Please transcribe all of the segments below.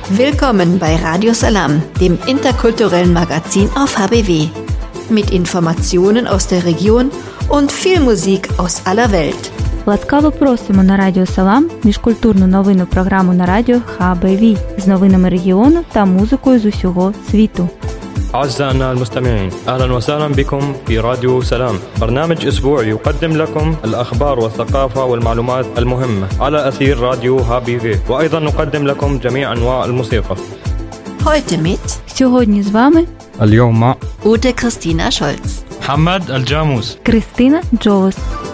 Willkommen bei Radio Salam, dem interkulturellen Magazin auf HBW. Mit Informationen aus der Region und viel Musik aus aller Welt. Ласкаво просимо на Радіо Салам, міжкультурну новинну програму на радіо ХБВ з новинами регіону та музикою з усього світу. أعزائنا المستمعين، أهلا وسهلا بكم في راديو سلام، برنامج أسبوعي يقدم لكم الأخبار والثقافة والمعلومات المهمة على أثير راديو HBW، وأيضا نقدم لكم جميع أنواع الموسيقى. Heute mit Сьогодні з вами اليوم مع Ute Christina Scholz, محمد الجاموس. Кристина Джолос.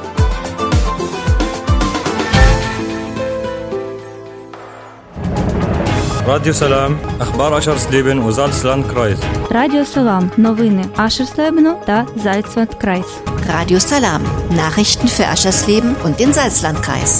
راديو سلام، أخبار أشرسليبن وزالسلاندكرايز. Радіо Салам. Новини Ашерслебену та Зальцвальдкрайс. Radio Salam, Nachrichten für Aschersleben und den Salzlandkreis.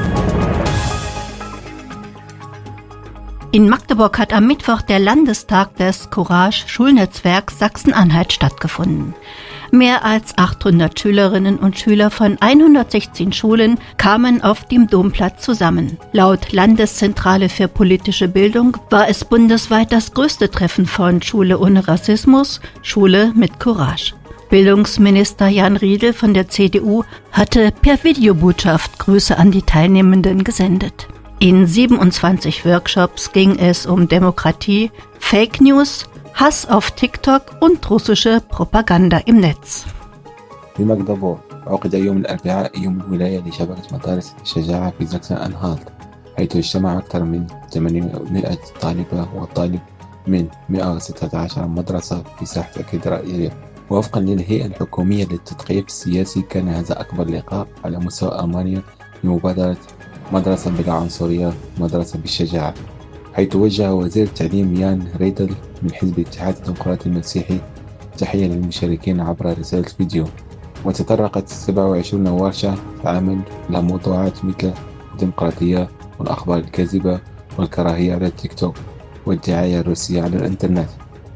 In Magdeburg hat am Mittwoch der Landestag des Courage-Schulnetzwerks Sachsen-Anhalt stattgefunden. Mehr als 800 Schülerinnen und Schüler von 116 Schulen kamen auf dem Domplatz zusammen. Laut Landeszentrale für politische Bildung war es bundesweit das größte Treffen von Schule ohne Rassismus, Schule mit Courage. Bildungsminister Jan Riedel von der CDU hatte per Videobotschaft Grüße an die Teilnehmenden gesendet. In 27 Workshops ging es um Demokratie, Fake News, Hass auf TikTok und russische Propaganda im Netz. في ماغدبورغ عقد يوم الأربعاء يوم الولاية لشبكة مدارس الشجاعة في زاكسن أنهالت، حيث اجتمع أكثر من 800 طالبة وطالب من 116 مدرسة في ساحة الكاتدرائية. وفقا للهيئة الحكومية للتثقيف السياسي كان هذا أكبر لقاء على مستوى ألمانيا لمبادرة مدرسة بلا عنصرية، مدرسة بالشجاعة، حيث وجه وزير التعليم يان ريدل من حزب الاتحاد الديمقراطي المسيحي تحية للمشاركين عبر رسالة فيديو. وتطرقت 27 ورشة في عمل لها موضوعات مثل الديمقراطية والأخبار الكاذبة والكراهية على التيك توك والدعاية الروسية على الإنترنت.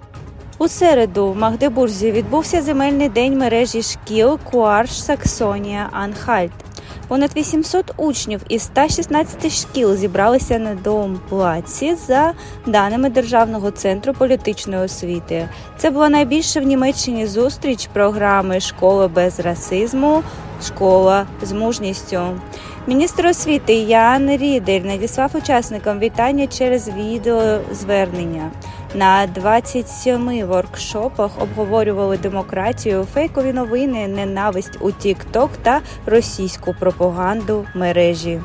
У середу в Магдебурзі відбувся земельний день мережі шкіл Куарш Саксонія Анхальт. Понад 800 учнів із 116 шкіл зібралися на Домплаці за даними Державного центру політичної освіти. Це була найбільша в Німеччині зустріч програми «Школа без расизму. Школа з мужністю». Міністр освіти Ян Рідель надіслав учасникам вітання через відеозвернення. На 27 воркшопах обговорювали демократію, фейкові новини, ненависть у TikTok та російську пропаганду мережі.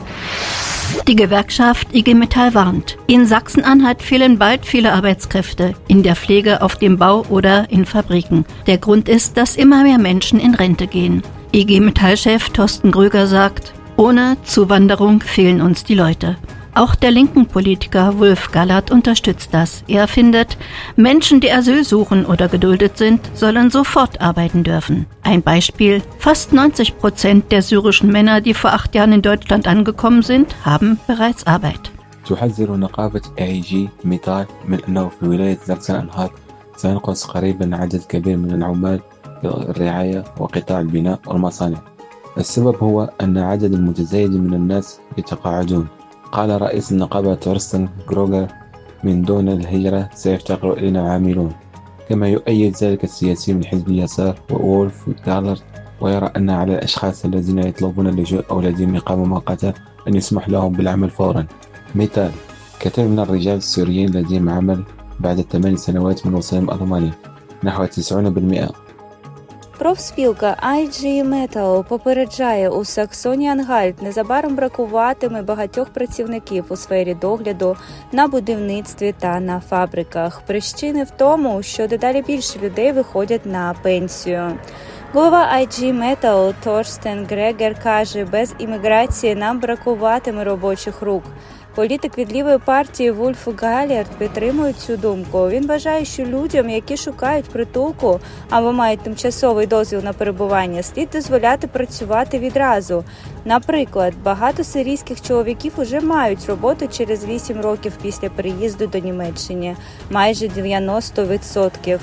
Die Gewerkschaft IG Metall warnt. In Sachsen-Anhalt fehlen bald viele Arbeitskräfte, in der Pflege, auf dem Bau oder in Fabriken. Der Grund ist, dass immer mehr Menschen in Rente gehen. IG Metall-Chef Thorsten Gröger sagt, ohne Zuwanderung fehlen uns die Leute. Auch der linken Politiker Wulf Gallert unterstützt das. Er findet, Menschen, die Asyl suchen oder geduldet sind, sollen sofort arbeiten dürfen. Ein Beispiel, fast 90% der syrischen Männer, die vor 8 Jahren in Deutschland angekommen sind, haben bereits Arbeit. تحذر نقابة IG ميتال من أنه في ولاية زاكسن أنهالت سينقص قريبا عدد كبير من العمال في الرعاية وقطاع البناء والمصانع. السبب هو أن عدد المتزايد من الناس يتقاعدون. قال رئيس النقابة تورستن غروغر من دون الهجرة سيفتقر إلينا العاملون. كما يؤيد ذلك السياسي من حزب اليسار وولف غالرت، ويرى أن على الأشخاص الذين يطلبون اللجوء أو لديهم إقامة مؤقتة أن يسمح لهم بالعمل فورا. مثال، كثير من الرجال السوريين لديهم عمل بعد 8 سنوات من وصولهم ألمانيا، نحو 90%. Профспілка IG Metal попереджає, у Саксонії-Ангальт незабаром бракуватиме багатьох працівників у сфері догляду, на будівництві та на фабриках. Причини в тому, що дедалі більше людей виходять на пенсію. Голова IG Metal Торстен Грегер каже, без імміграції нам бракуватиме робочих рук. Політик від лівої партії Вульф Галлерт підтримує цю думку. Він вважає, що людям, які шукають притулку або мають тимчасовий дозвіл на перебування, слід дозволяти працювати відразу. Наприклад, багато сирійських чоловіків уже мають роботу через 8 років після приїзду до Німеччини. Майже 90%.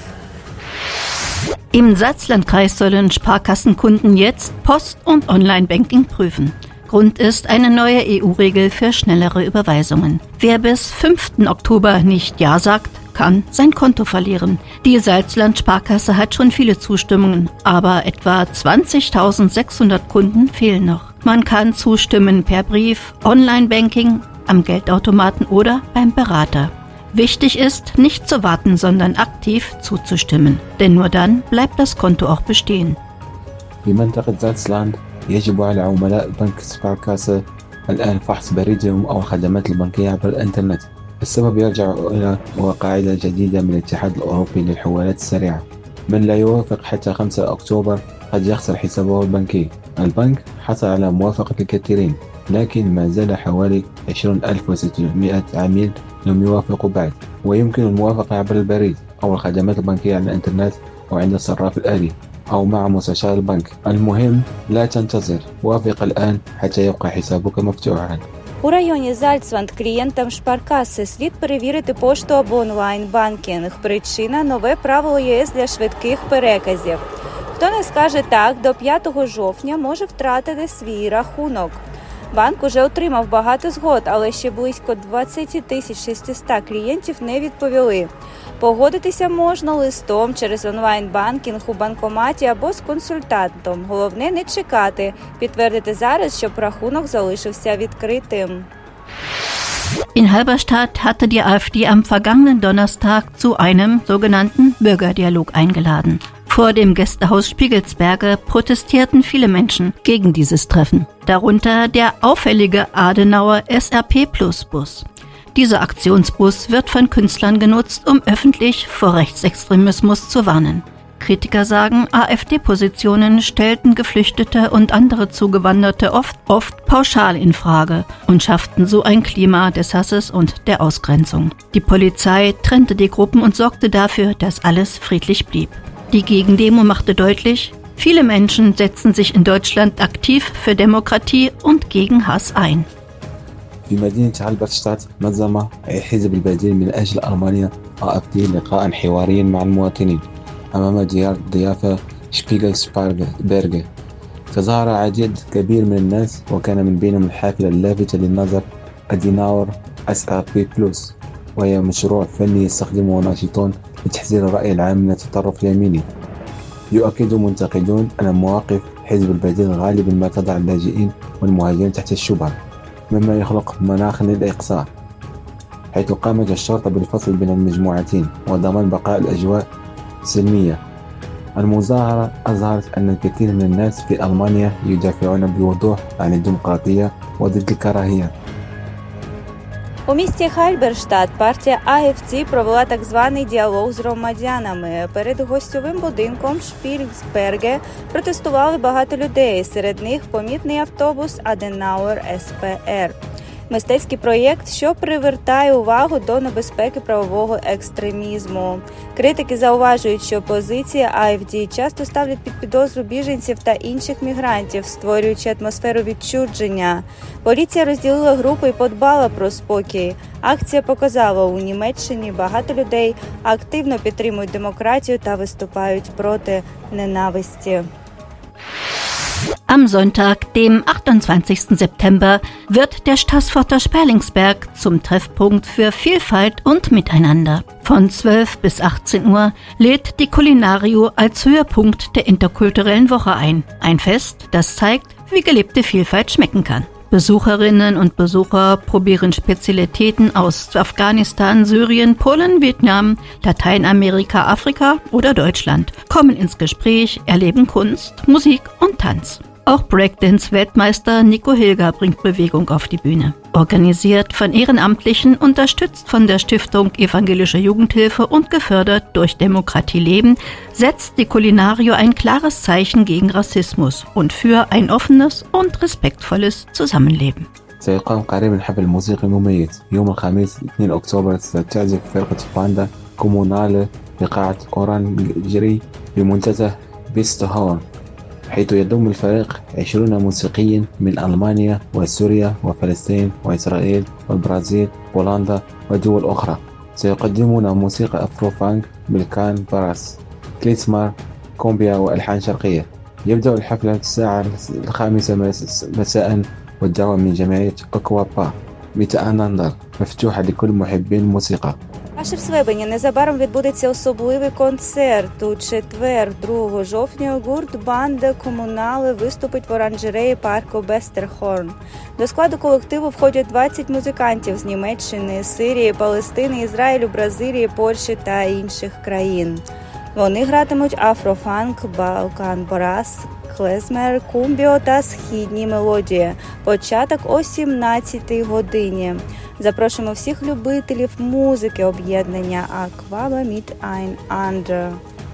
Im Salzlandkreis sollen Sparkassenkunden jetzt Post- und Online-Banking prüfen. Grund ist eine neue EU-Regel für schnellere Überweisungen. Wer bis 5. Oktober nicht Ja sagt, kann sein Konto verlieren. Die Salzland-Sparkasse hat schon viele Zustimmungen, aber etwa 20.600 Kunden fehlen noch. Man kann zustimmen per Brief, Online-Banking, am Geldautomaten oder beim Berater. Wichtig ist, nicht zu warten, sondern aktiv zuzustimmen, denn nur dann bleibt das Konto auch bestehen. في منطقة زالتسلاند يجب على عملاء بنك سباركاسة الآن فحص بريدهم أو الخدمات البنكية عبر الإنترنت. السبب يرجع إلى قاعدة جديدة من الاتحاد الأوروبي للحوالات السريعة. من لا يوافق حتى 5 أكتوبر قد يخسر حسابه البنكي. البنك حصل على موافقة الكثيرين، لكن ما زال حوالي 20,600 عميل لم يوافقوا بعد، ويمكن الموافقة عبر البريد أو الخدمات البنكية على الإنترنت أو عند الصراف الآلي أو مع مستشار البنك. المهم لا تنتظر، وافق الآن حتى يبقى حسابك مفتوحا. У районі Зальцванд клієнтам Шпаркаси слід перевірити пошту або онлайн-банкінг. Причина – нове правило ЄС для швидких переказів. Хто не скаже так, до 5 жовтня може втратити свій рахунок. Банк уже отримав багато згод, але ще близько 20,600 клієнтів не відповіли. Погодитися можна листом через онлайн-банкінг у банкоматі або з консультантом. Головне не чекати, підтвердити зараз, щоб рахунок залишився відкритим. In Halberstadt hatte die AfD am vergangenen Donnerstag zu einem sogenannten Bürgerdialog eingeladen. Vor dem Gästehaus Spiegelsberge protestierten viele Menschen gegen dieses Treffen. Darunter der auffällige Adenauer SRP-Plus-Bus. Dieser Aktionsbus wird von Künstlern genutzt, um öffentlich vor Rechtsextremismus zu warnen. Kritiker sagen, AfD-Positionen stellten Geflüchtete und andere Zugewanderte oft pauschal in Frage und schafften so ein Klima des Hasses und der Ausgrenzung. Die Polizei trennte die Gruppen und sorgte dafür, dass alles friedlich blieb. Die Gegendemo machte deutlich, viele Menschen setzen sich in Deutschland aktiv für Demokratie und gegen Hass ein. في مدينة هالبرشتات نظم حزب البديل من أجل ألمانيا AfD لقاء حواريا مع المواطنين أمام ضيافة شبيغلسبرغ. تظاهر عدد كبير من الناس، وكان من بينهم الحافلة اللافتة للنظر أديناور SRP+، وهي مشروع فني يستخدمه ناشطون لتحذير الرأي العام من التطرف اليميني. يؤكد منتقدون أن مواقف حزب البديل غالبا ما تضع اللاجئين والمهاجرين تحت الشبهة، مما يخلق مناخ للإقصاء، حيث قامت الشرطة بالفصل بين المجموعتين وضمان بقاء الأجواء سلمية. المظاهرة أظهرت أن الكثير من الناس في ألمانيا يدافعون بوضوح عن الديمقراطية وضد الكراهية. У місті Хальберштадт партія АФД провела так званий діалог з громадянами. Перед гостьовим будинком Шпільцберге протестували багато людей, серед них помітний автобус Аденауер СПР. Мистецький проєкт, що привертає увагу до небезпеки правового екстремізму. Критики зауважують, що позиція АФД часто ставлять під підозру біженців та інших мігрантів, створюючи атмосферу відчуження. Поліція розділила групи і подбала про спокій. Акція показала, у Німеччині багато людей активно підтримують демократію та виступають проти ненависті. Am Sonntag, dem 28. September, wird der Stassforter Sperlingsberg zum Treffpunkt für Vielfalt und Miteinander. Von 12 bis 18 Uhr lädt die Culinario als Höhepunkt der interkulturellen Woche ein. Ein Fest, das zeigt, wie gelebte Vielfalt schmecken kann. Besucherinnen und Besucher probieren Spezialitäten aus Afghanistan, Syrien, Polen, Vietnam, Lateinamerika, Afrika oder Deutschland, kommen ins Gespräch, erleben Kunst, Musik und Tanz. Auch Breakdance-Weltmeister Nico Hilger bringt Bewegung auf die Bühne. Organisiert von Ehrenamtlichen, unterstützt von der Stiftung Evangelische Jugendhilfe und gefördert durch Demokratie Leben, setzt die Culinario ein klares Zeichen gegen Rassismus und für ein offenes und respektvolles Zusammenleben. سيقام قريبا حفل موسيقي مميز يوم الخميس 2 أكتوبر. ستعزف فرقة باندا كومونالي في قاعة أورانجري بمنتزه بيستهورن، حيث يضم الفريق 20 موسيقيا من ألمانيا وسوريا وفلسطين وإسرائيل والبرازيل بولندا ودول أخرى. سيقدمون موسيقى أفرو فانك بالكان براس، كليسمار، كومبيا وألحان شرقية. يبدأ الحفلة الساعة 5 مساء والدعوة من جمعية أكوابا ميتاناندر مفتوحة لكل محبين الموسيقى. 10 серпня незабаром відбудеться особливий концерт. У четвер, 2 жовтня, гурт «Банда Комунали» виступить в оранжереї парку Бестерхорн. До складу колективу входять 20 музикантів з Німеччини, Сирії, Палестини, Ізраїлю, Бразилії, Польщі та інших країн. Вони гратимуть афрофанк, балкан брас, клезмер, кумбіо та східні мелодії. Початок о 17-й годині. Запрошуємо всіх любителів музики об'єднання Aquaba Miteinander.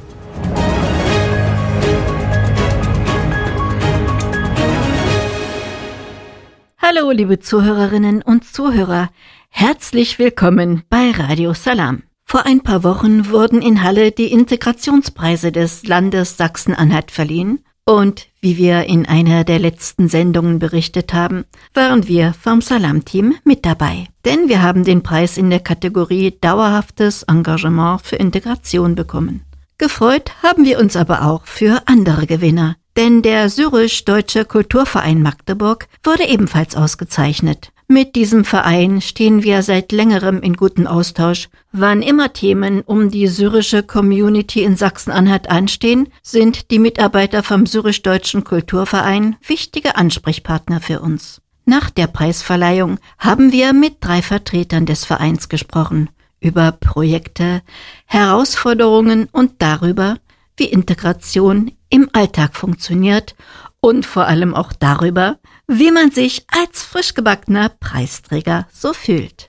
Hallo, liebe Zuhörerinnen und Zuhörer. Herzlich willkommen bei Radio Salam. Vor ein paar Wochen wurden in Halle die Integrationspreise des Landes Sachsen-Anhalt verliehen. Und wie wir in einer der letzten Sendungen berichtet haben, waren wir vom Salam-Team mit dabei. Denn wir haben den Preis in der Kategorie Dauerhaftes Engagement für Integration bekommen. Gefreut haben wir uns aber auch für andere Gewinner. Denn der Syrisch-Deutsche Kulturverein Magdeburg wurde ebenfalls ausgezeichnet. Mit diesem Verein stehen wir seit längerem in gutem Austausch. Wann immer Themen um die syrische Community in Sachsen-Anhalt anstehen, sind die Mitarbeiter vom Syrisch-Deutschen Kulturverein wichtige Ansprechpartner für uns. Nach der Preisverleihung haben wir mit 3 Vertretern des Vereins gesprochen, über Projekte, Herausforderungen und darüber, wie Integration im Alltag funktioniert und vor allem auch darüber, wie man sich als frisch gebackener Preisträger so fühlt.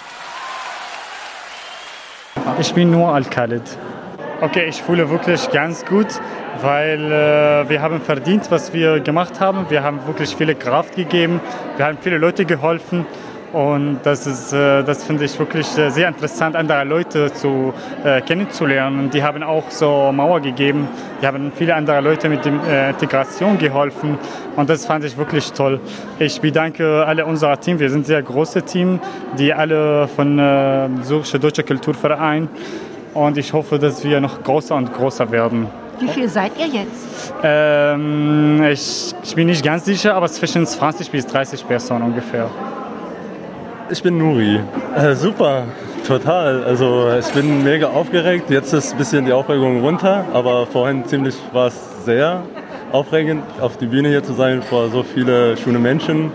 Ich bin nur Al-Khalid. Okay, ich fühle wirklich ganz gut, weil wir haben verdient, was wir gemacht haben. Wir haben wirklich viele Kraft gegeben, wir haben viele Leute geholfen. Und das finde ich wirklich sehr interessant, andere Leute kennenzulernen. Die haben auch so Mauer gegeben. Die haben viele andere Leute mit der Integration geholfen. Und das fand ich wirklich toll. Ich bedanke alle unser Team. Wir sind ein sehr großes Team, die alle von Syrischer Deutscher Kulturverein. Und ich hoffe, dass wir noch größer und größer werden. Wie viel seid ihr jetzt? Ich bin nicht ganz sicher, aber zwischen 20 bis 30 Personen ungefähr. Ich bin Nuri. Super, total. Also ich bin mega aufgeregt. Jetzt ist ein bisschen die Aufregung runter, aber vorhin war es sehr aufregend, auf die Bühne hier zu sein vor so vielen schönen Menschen.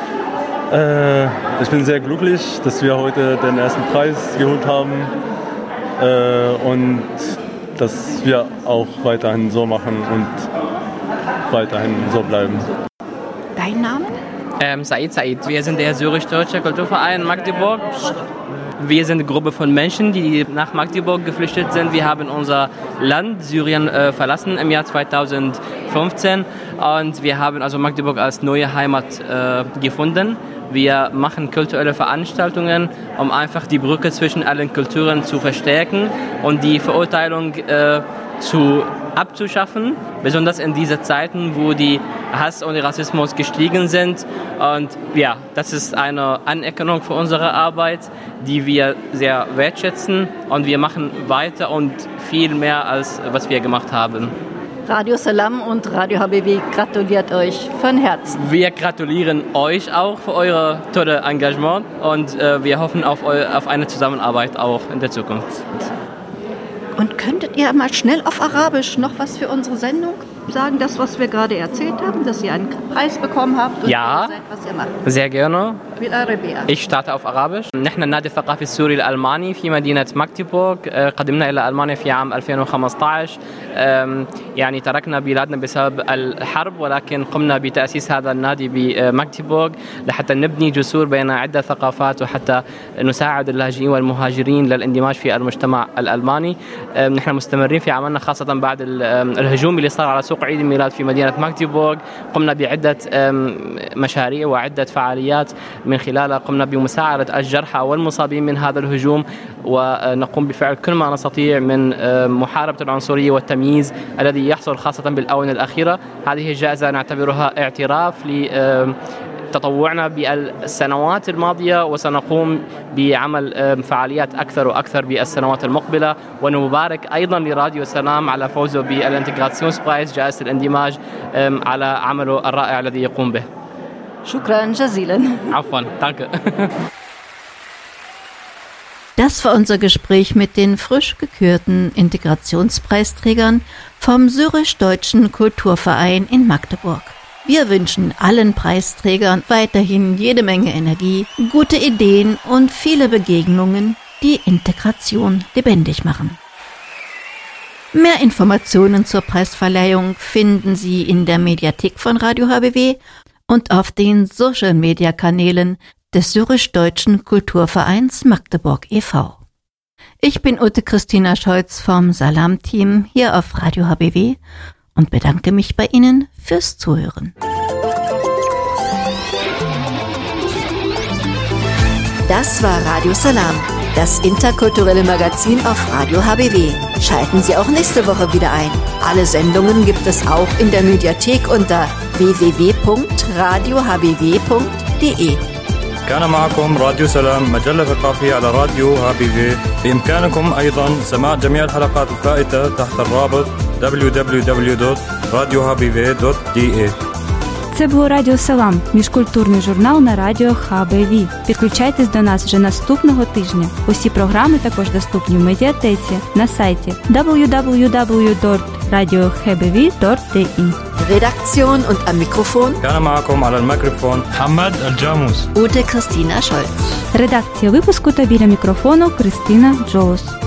Ich bin sehr glücklich, dass wir heute den ersten Preis geholt haben und dass wir auch weiterhin so machen und weiterhin so bleiben. Dein Name? Said. Wir sind der Syrisch-Deutsche Kulturverein Magdeburg. Wir sind eine Gruppe von Menschen, die nach Magdeburg geflüchtet sind. Wir haben unser Land Syrien verlassen im Jahr 2015 und wir haben also Magdeburg als neue Heimat gefunden. Wir machen kulturelle Veranstaltungen, um einfach die Brücke zwischen allen Kulturen zu verstärken und die Verurteilung abzuschaffen, besonders in diesen Zeiten, wo die Hass und der Rassismus gestiegen sind. Und ja, das ist eine Anerkennung für unsere Arbeit, die wir sehr wertschätzen und wir machen weiter und viel mehr, als was wir gemacht haben. Radio Salam und Radio HBW gratuliert euch von Herzen. Wir gratulieren euch auch für euer tolles Engagement und wir hoffen auf eine Zusammenarbeit auch in der Zukunft. Und könntet ihr mal schnell auf Arabisch noch was für unsere Sendung sagen, das, was wir gerade erzählt haben, dass ihr einen Preis bekommen habt und ja, seid, was ihr macht? Sehr gerne. بالعربية. Ich starte auf Arabisch. نحن النادي الثقافي السوري الألماني في مدينة ماغديبورغ قدمنا إلى ألمانيا في عام 2015. يعني تركنا بلادنا بسبب الحرب ولكن قمنا بتأسيس هذا النادي بماغديبورغ لحتى نبني جسور بين عدة ثقافات وحتى نساعد اللاجئين والمهاجرين للاندماج في المجتمع الألماني. نحن مستمرين في عملنا خاصة بعد الهجوم اللي صار على سوق عيد الميلاد في مدينة ماغديبورغ. قمنا بعدة مشاريع وعدة فعاليات من خلالها قمنا بمساعدة الجرحى والمصابين من هذا الهجوم ونقوم بفعل كل ما نستطيع من محاربة العنصرية والتمييز الذي يحصل خاصة بالآونة الأخيرة. هذه الجائزة نعتبرها اعتراف لتطوعنا بالسنوات الماضية وسنقوم بعمل فعاليات أكثر وأكثر بالسنوات المقبلة. ونبارك أيضا لراديو سلام على فوزه بالانتجراسيونز برايز جائزة الاندماج على عمله الرائع الذي يقوم به. Shukran jazilan. Afwan, danke. Das war unser Gespräch mit den frisch gekürten Integrationspreisträgern vom Syrisch-Deutschen Kulturverein in Magdeburg. Wir wünschen allen Preisträgern weiterhin jede Menge Energie, gute Ideen und viele Begegnungen, die Integration lebendig machen. Mehr Informationen zur Preisverleihung finden Sie in der Mediathek von Radio HBW und auf den Social-Media-Kanälen des Syrisch-Deutschen Kulturvereins Magdeburg e.V. Ich bin Ute Christina Scholz vom Salam-Team hier auf Radio HBW und bedanke mich bei Ihnen fürs Zuhören. Das war Radio Salam, das interkulturelle Magazin auf Radio HBW. Schalten Sie auch nächste Woche wieder ein. Alle Sendungen gibt es auch in der Mediathek unter www.radiohbw.de. كان معكم راديو سلام مجلة ثقافية على راديو HBV. بإمكانكم أيضا سماع جميع الحلقات الفائتة تحت الرابط www.radiohbv.de. Це було Радіо Салам, міжкультурний журнал на радіо HBV. Підключайтесь до нас вже наступного тижня. Усі програми також доступні в медіатеці на сайті www.radiohbv.de. Redaktion und am Mikrofon كان معكم على الميكروفون محمد الجاموس. Ute Christina Scholz. Редакція випуску та біля мікрофону Кристина Джолос.